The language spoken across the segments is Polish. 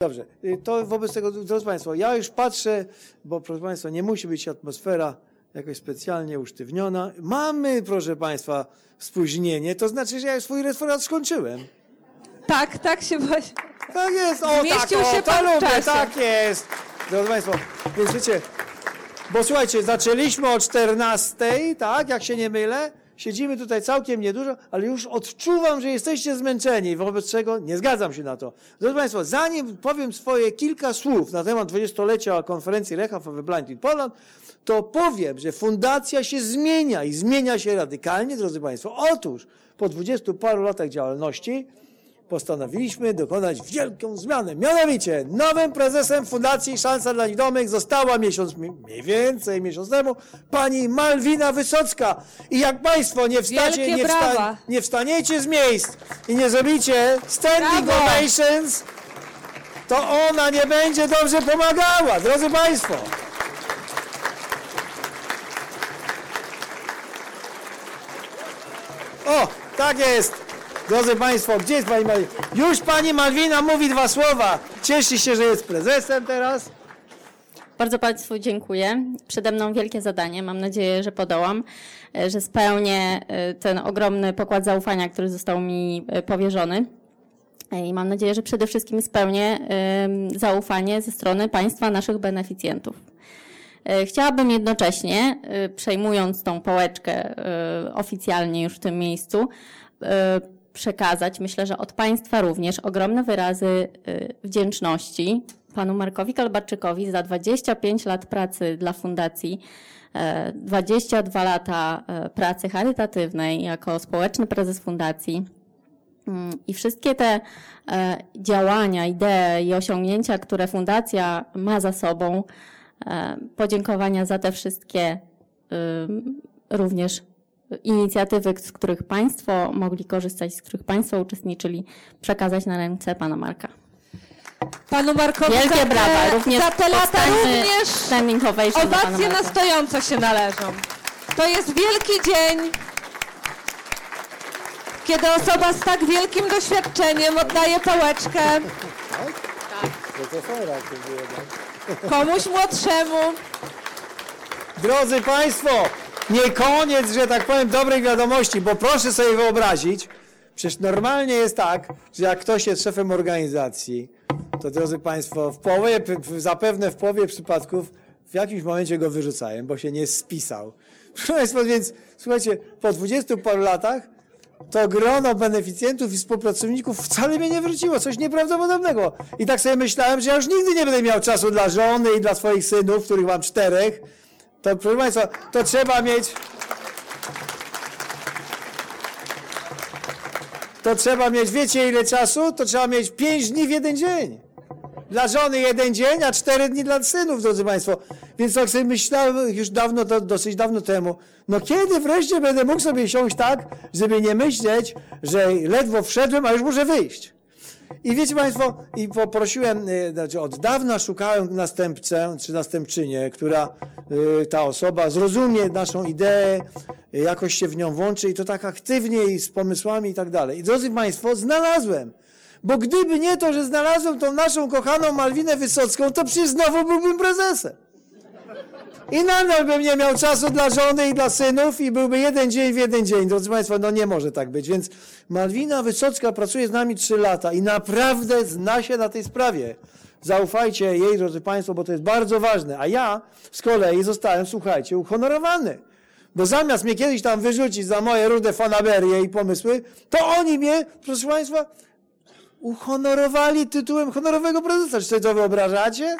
Dobrze, to wobec tego, drodzy Państwo, ja już patrzę, bo proszę Państwa, nie musi być atmosfera jakoś specjalnie usztywniona. Mamy, proszę Państwa, spóźnienie, to znaczy, że ja już swój referat skończyłem. Tak się właśnie. Tak jest, o Zmieścił tak, się to pan w lubię, czasie. tak jest. Drodzy Państwo, więc wiecie, bo słuchajcie, zaczęliśmy o 14:00, tak, jak się nie mylę. Siedzimy tutaj całkiem niedużo, ale już odczuwam, że jesteście zmęczeni, wobec czego nie zgadzam się na to. Drodzy Państwo, zanim powiem swoje kilka słów na temat 20-lecia konferencji Rehab of the Blind in Poland, to powiem, że fundacja się zmienia i zmienia się radykalnie, drodzy Państwo. Otóż po 20 paru latach działalności postanowiliśmy dokonać wielką zmianę. Mianowicie nowym prezesem Fundacji Szansa dla Niewidomych została mniej więcej miesiąc temu pani Malwina Wysocka. I jak Państwo nie wstaniecie z miejsc i nie zrobicie standing ovations, to ona nie będzie dobrze pomagała, drodzy Państwo. O, tak jest. Drodzy Państwo, gdzie jest pani Malwina? Już pani Malwina mówi 2 słowa. Cieszy się, że jest prezesem teraz. Bardzo Państwu dziękuję. Przede mną wielkie zadanie. Mam nadzieję, że podołam, że spełnię ten ogromny pokład zaufania, który został mi powierzony. I mam nadzieję, że przede wszystkim spełnię zaufanie ze strony Państwa, naszych beneficjentów. Chciałabym jednocześnie, przejmując tą pałeczkę oficjalnie już w tym miejscu, przekazać, myślę, że od Państwa również, ogromne wyrazy wdzięczności panu Markowi Kalbarczykowi za 25 lat pracy dla Fundacji, 22 lata pracy charytatywnej jako społeczny prezes Fundacji i wszystkie te działania, idee i osiągnięcia, które Fundacja ma za sobą, podziękowania za te wszystkie również inicjatywy, z których Państwo mogli korzystać, z których Państwo uczestniczyli, przekazać na ręce pana Marka. Panu Markowi Wielkie brawa. Również za te lata również standing ovation dla pana owacje Marka. na stojąco się należą. To jest wielki dzień, kiedy osoba z tak wielkim doświadczeniem oddaje pałeczkę komuś młodszemu. Drodzy Państwo, nie koniec, że tak powiem, dobrych wiadomości, bo proszę sobie wyobrazić, przecież normalnie jest tak, że jak ktoś jest szefem organizacji, to drodzy Państwo, zapewne w połowie przypadków w jakimś momencie go wyrzucają, bo się nie spisał. Proszę Państwa, więc słuchajcie, po 20 paru latach to grono beneficjentów i współpracowników wcale mnie nie wróciło, coś nieprawdopodobnego. I tak sobie myślałem, że ja już nigdy nie będę miał czasu dla żony i dla swoich synów, których mam 4. To, proszę Państwa, to trzeba mieć, wiecie ile czasu? To trzeba mieć 5 dni w jeden dzień. Dla żony 1 dzień, a 4 dni dla synów, drodzy Państwo. Więc tak sobie myślałem już dawno, dosyć dawno temu, no kiedy wreszcie będę mógł sobie siąść tak, żeby nie myśleć, że ledwo wszedłem, a już muszę wyjść. I wiecie Państwo, i poprosiłem, znaczy od dawna szukałem następcę czy następczynię, która ta osoba zrozumie naszą ideę, jakoś się w nią włączy i to tak aktywnie i z pomysłami i tak dalej. I drodzy Państwo, znalazłem. Bo gdyby nie to, że znalazłem tą naszą kochaną Malwinę Wysocką, to przecież znowu byłbym prezesem. I nadal bym nie miał czasu dla żony i dla synów i byłby 1 dzień w 1 dzień. Drodzy Państwo, no nie może tak być. Więc Malwina Wysocka pracuje z nami 3 lata i naprawdę zna się na tej sprawie. Zaufajcie jej, drodzy Państwo, bo to jest bardzo ważne. A ja z kolei zostałem, słuchajcie, uhonorowany. Bo zamiast mnie kiedyś tam wyrzucić za moje rude fanaberie i pomysły, to oni mnie, proszę Państwa, uhonorowali tytułem honorowego prezesa. Czy sobie to wyobrażacie?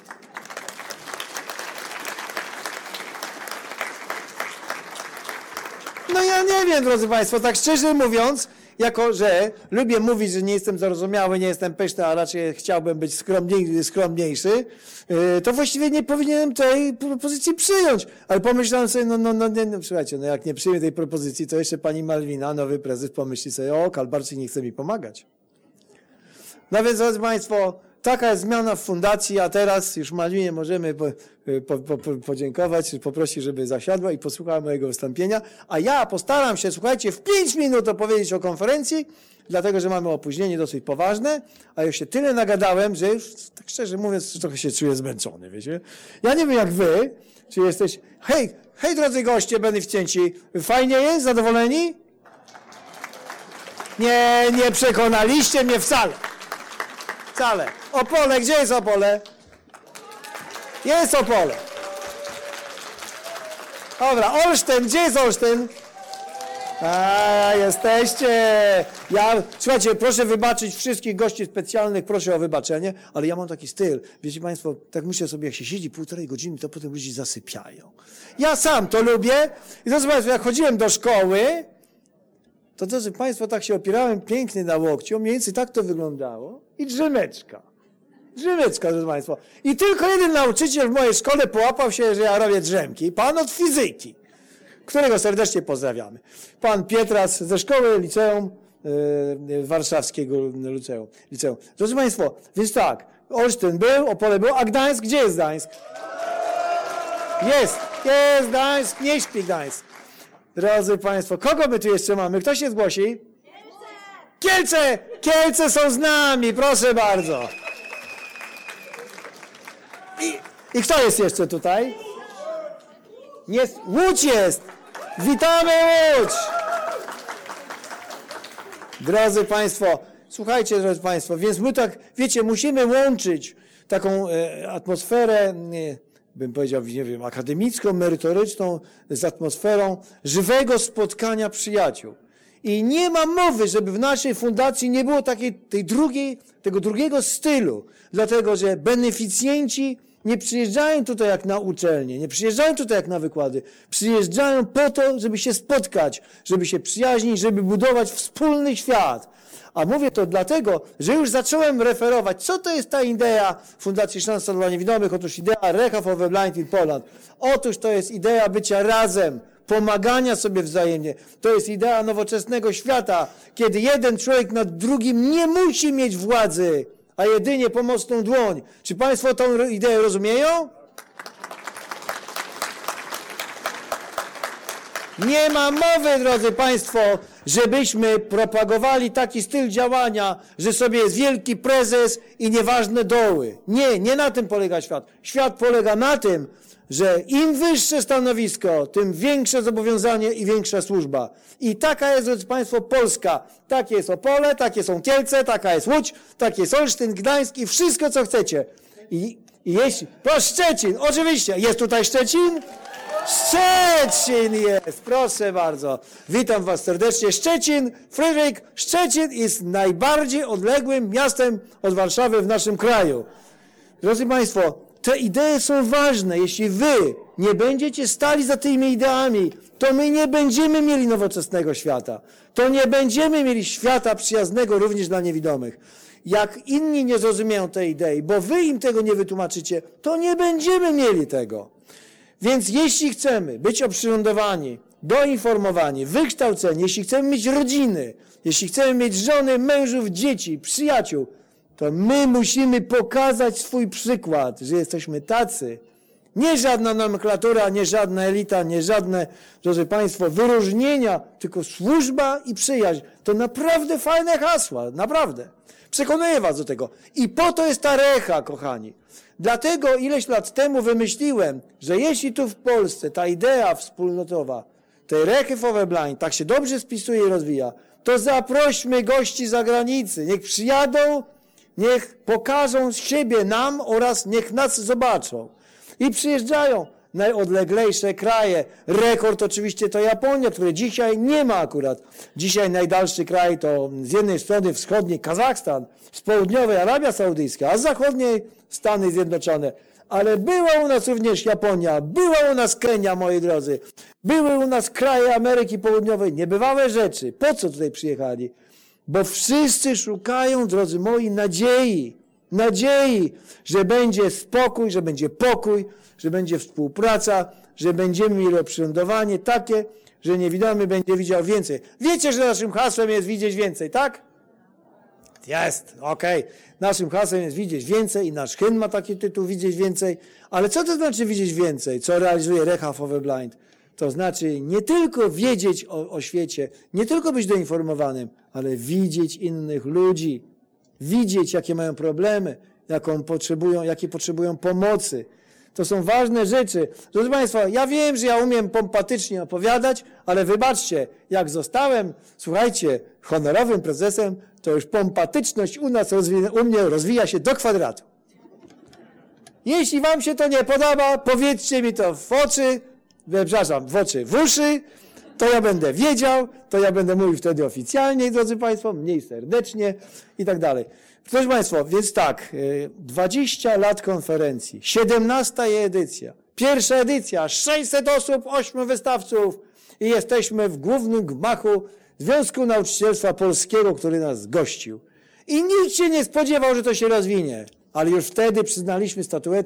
No ja nie wiem, drodzy Państwo, tak szczerze mówiąc, jako że lubię mówić, że nie jestem zarozumiały, nie jestem pyszny, a raczej chciałbym być skromniejszy, to właściwie nie powinienem tej propozycji przyjąć. Ale pomyślałem sobie, słuchajcie, no jak nie przyjmę tej propozycji, to jeszcze pani Malwina, nowy prezes, pomyśli sobie, o, Kalbarczyk nie chce mi pomagać. No więc, drodzy Państwo, taka jest zmiana w fundacji, a teraz już Malwinie możemy podziękować, poprosić, żeby zasiadła i posłuchała mojego wystąpienia. A ja postaram się, słuchajcie, w 5 minut opowiedzieć o konferencji, dlatego że mamy opóźnienie dosyć poważne, a już się tyle nagadałem, że już, tak szczerze mówiąc, trochę się czuję zmęczony, wiecie. Ja nie wiem jak wy, czy jesteś... Hej, drodzy goście, beneficjenci, fajnie jest? Zadowoleni? Nie przekonaliście mnie wcale. Wcale. Opole, gdzie jest Opole? Jest Opole. Dobra, Olsztyn, gdzie jest Olsztyn? Jesteście. Słuchajcie, proszę wybaczyć wszystkich gości specjalnych, proszę o wybaczenie, ale ja mam taki styl. Wiecie Państwo, tak myślę sobie, jak się siedzi 1,5 godziny, to potem ludzie zasypiają. Ja sam to lubię i drodzy Państwo, jak chodziłem do szkoły, to drodzy Państwo, tak się opierałem pięknie na łokciu, mniej więcej tak to wyglądało i drzemeczka. Drzemeczka, drodzy Państwo. I tylko jeden nauczyciel w mojej szkole połapał się, że ja robię drzemki. Pan od fizyki, którego serdecznie pozdrawiamy. Pan Pietras ze szkoły liceum warszawskiego liceum. Drodzy Państwo, więc tak, Olsztyn był, Opole był, a Gdańsk, gdzie jest Gdańsk? Jest Gdańsk, nie śpi Gdańsk. Drodzy Państwo, kogo my tu jeszcze mamy? Kto się zgłosi? Kielce! Kielce są z nami, proszę bardzo. I kto jest jeszcze tutaj? Jest, Łódź jest! Witamy Łódź! Drodzy Państwo, słuchajcie, drodzy Państwo, więc my tak, wiecie, musimy łączyć taką atmosferę, bym powiedział, nie wiem, akademicką, merytoryczną, z atmosferą żywego spotkania przyjaciół. I nie ma mowy, żeby w naszej fundacji nie było tego drugiego stylu, dlatego że beneficjenci nie przyjeżdżają tutaj jak na uczelnię, nie przyjeżdżają tutaj jak na wykłady. Przyjeżdżają po to, żeby się spotkać, żeby się przyjaźnić, żeby budować wspólny świat. A mówię to dlatego, że już zacząłem referować, co to jest ta idea Fundacji Szansa dla Niewidomych. Otóż idea Rehab of the Blind in Poland. Otóż to jest idea bycia razem, pomagania sobie wzajemnie. To jest idea nowoczesnego świata, kiedy jeden człowiek nad drugim nie musi mieć władzy, a jedynie pomocną dłoń. Czy Państwo tę ideę rozumieją? Nie ma mowy, drodzy Państwo, żebyśmy propagowali taki styl działania, że sobie jest wielki prezes i nieważne doły. Nie na tym polega świat. Świat polega na tym, że im wyższe stanowisko, tym większe zobowiązanie i większa służba. I taka jest, drodzy Państwo, Polska. Takie jest Opole, takie są Kielce, taka jest Łódź, taki jest Olsztyn, Gdańsk i wszystko, co chcecie. I jeśli... To Szczecin, oczywiście. Jest tutaj Szczecin? Szczecin jest, proszę bardzo. Witam Was serdecznie. Szczecin, Fryderyk, Szczecin jest najbardziej odległym miastem od Warszawy w naszym kraju. Drodzy Państwo, te idee są ważne. Jeśli Wy nie będziecie stali za tymi ideami, to my nie będziemy mieli nowoczesnego świata. To nie będziemy mieli świata przyjaznego również dla niewidomych. Jak inni nie zrozumieją tej idei, bo Wy im tego nie wytłumaczycie, to nie będziemy mieli tego. Więc jeśli chcemy być oprzyrządowani, doinformowani, wykształceni, jeśli chcemy mieć rodziny, jeśli chcemy mieć żony, mężów, dzieci, przyjaciół, to my musimy pokazać swój przykład, że jesteśmy tacy. Nie żadna nomenklatura, nie żadna elita, nie żadne, drodzy Państwo, wyróżnienia, tylko służba i przyjaźń. To naprawdę fajne hasła, naprawdę. Przekonuję Was do tego. I po to jest ta recha, kochani. Dlatego ileś lat temu wymyśliłem, że jeśli tu w Polsce ta idea wspólnotowa, tej rechy for the blind, tak się dobrze spisuje i rozwija, to zaprośmy gości z zagranicy. Niech przyjadą, niech pokażą siebie nam oraz niech nas zobaczą. I przyjeżdżają najodleglejsze kraje. Rekord oczywiście to Japonia, której dzisiaj nie ma akurat. Dzisiaj najdalszy kraj to z jednej strony wschodniej Kazachstan, z południowej Arabia Saudyjska, a z zachodniej Stany Zjednoczone. Ale była u nas również Japonia, była u nas Kenia, moi drodzy. Były u nas kraje Ameryki Południowej. Niebywałe rzeczy. Po co tutaj przyjechali? Bo wszyscy szukają, drodzy moi, nadziei. Nadziei, że będzie spokój, że będzie pokój, że będzie współpraca, że będziemy mieli oprzyrządowanie takie, że niewidomy będzie widział więcej. Wiecie, że naszym hasłem jest widzieć więcej, tak? Jest, okej. Naszym hasłem jest widzieć więcej i nasz hymn ma taki tytuł, widzieć więcej. Ale co to znaczy widzieć więcej? Co realizuje Rehab for the Blind? To znaczy nie tylko wiedzieć o świecie, nie tylko być doinformowanym, ale widzieć innych ludzi, widzieć, jakie mają problemy, jakie potrzebują pomocy. To są ważne rzeczy. Drodzy Państwo, ja wiem, że ja umiem pompatycznie opowiadać, ale wybaczcie, jak zostałem, słuchajcie, honorowym prezesem, to już pompatyczność u mnie rozwija się do kwadratu. Jeśli wam się to nie podoba, powiedzcie mi to w oczy, w uszy, to ja będę wiedział, to ja będę mówił wtedy oficjalnie, drodzy Państwo, mniej serdecznie i tak dalej. Proszę Państwa, więc tak, 20 lat konferencji, 17 edycja, pierwsza edycja, 600 osób, 8 wystawców i jesteśmy w głównym gmachu Związku Nauczycielstwa Polskiego, który nas gościł. I nikt się nie spodziewał, że to się rozwinie. Ale już wtedy przyznaliśmy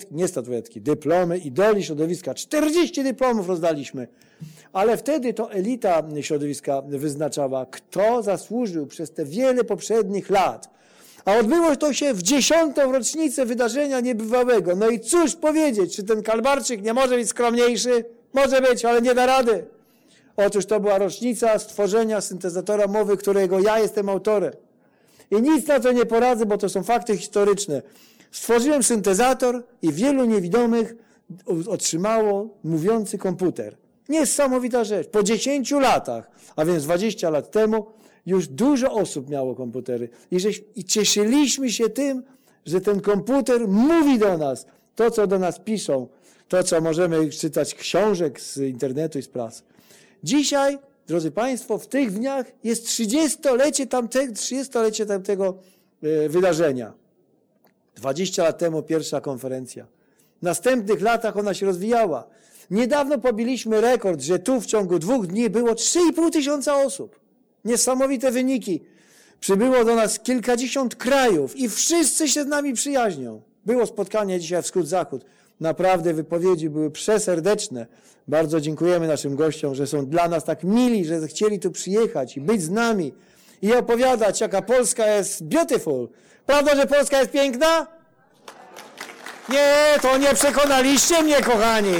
dyplomy idoli środowiska. 40 dyplomów rozdaliśmy. Ale wtedy to elita środowiska wyznaczała, kto zasłużył przez te wiele poprzednich lat. A odbyło to się w 10. rocznicę wydarzenia niebywałego. No i cóż powiedzieć, czy ten Kalbarczyk nie może być skromniejszy? Może być, ale nie da rady. Otóż to była rocznica stworzenia syntezatora mowy, którego ja jestem autorem. I nic na to nie poradzę, bo to są fakty historyczne. Stworzyłem syntezator i wielu niewidomych otrzymało mówiący komputer. Niesamowita rzecz. Po 10 latach, a więc 20 lat temu, już dużo osób miało komputery. I cieszyliśmy się tym, że ten komputer mówi do nas to, co do nas piszą, to, co możemy czytać książek z internetu i z prasy. Dzisiaj, drodzy Państwo, w tych dniach jest 30-lecie tamtego wydarzenia. 20 lat temu pierwsza konferencja. W następnych latach ona się rozwijała. Niedawno pobiliśmy rekord, że tu w ciągu 2 dni było 3,5 tysiąca osób. Niesamowite wyniki. Przybyło do nas kilkadziesiąt krajów i wszyscy się z nami przyjaźnią. Było spotkanie dzisiaj Wschód-Zachód. Naprawdę wypowiedzi były przeserdeczne. Bardzo dziękujemy naszym gościom, że są dla nas tak mili, że chcieli tu przyjechać i być z nami i opowiadać, jaka Polska jest beautiful. Prawda, że Polska jest piękna? Nie, to nie przekonaliście mnie, kochani.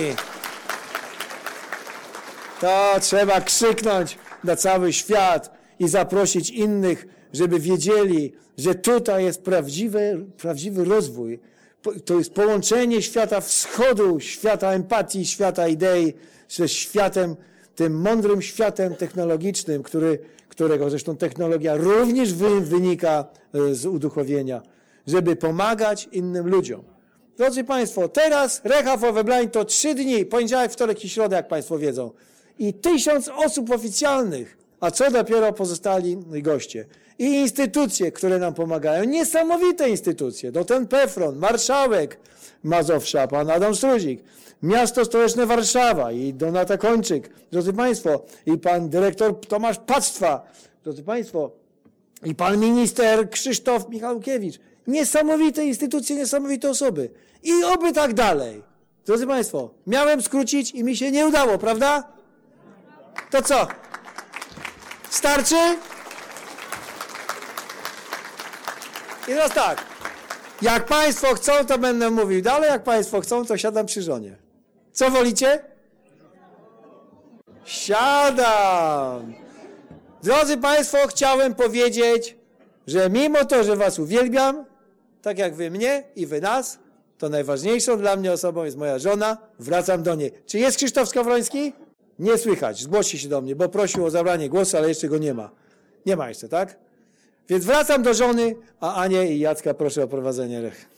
To trzeba krzyknąć na cały świat i zaprosić innych, żeby wiedzieli, że tutaj jest prawdziwy rozwój. To jest połączenie świata wschodu, świata empatii, świata idei, ze światem, tym mądrym światem technologicznym, którego zresztą technologia również wynika z uduchowienia, żeby pomagać innym ludziom. Drodzy Państwo, teraz Recha for the Blind to 3 dni, poniedziałek, wtorek i środa, jak Państwo wiedzą. I 1000 osób oficjalnych, a co dopiero pozostali goście. I instytucje, które nam pomagają. Niesamowite instytucje. To ten PFRON, marszałek Mazowsza, pan Adam Struzik, Miasto Stołeczne Warszawa i Donata Kończyk, drodzy Państwo, i pan dyrektor Tomasz Pactwa, drodzy Państwo, i pan minister Krzysztof Michałkiewicz. Niesamowite instytucje, niesamowite osoby. I oby tak dalej. Drodzy Państwo, miałem skrócić i mi się nie udało, prawda? To co? Starczy? I teraz tak, jak Państwo chcą, to będę mówił dalej, jak Państwo chcą, to siadam przy żonie. Co wolicie? Siadam. Drodzy Państwo, chciałem powiedzieć, że mimo to, że Was uwielbiam, tak jak Wy mnie i Wy nas, to najważniejszą dla mnie osobą jest moja żona, wracam do niej. Czy jest Krzysztof Skowroński? Nie słychać, zgłoście się do mnie, bo prosił o zabranie głosu, ale jeszcze go nie ma. Nie ma jeszcze, tak? Więc wracam do żony, a Anię i Jacka proszę o prowadzenie Rechy.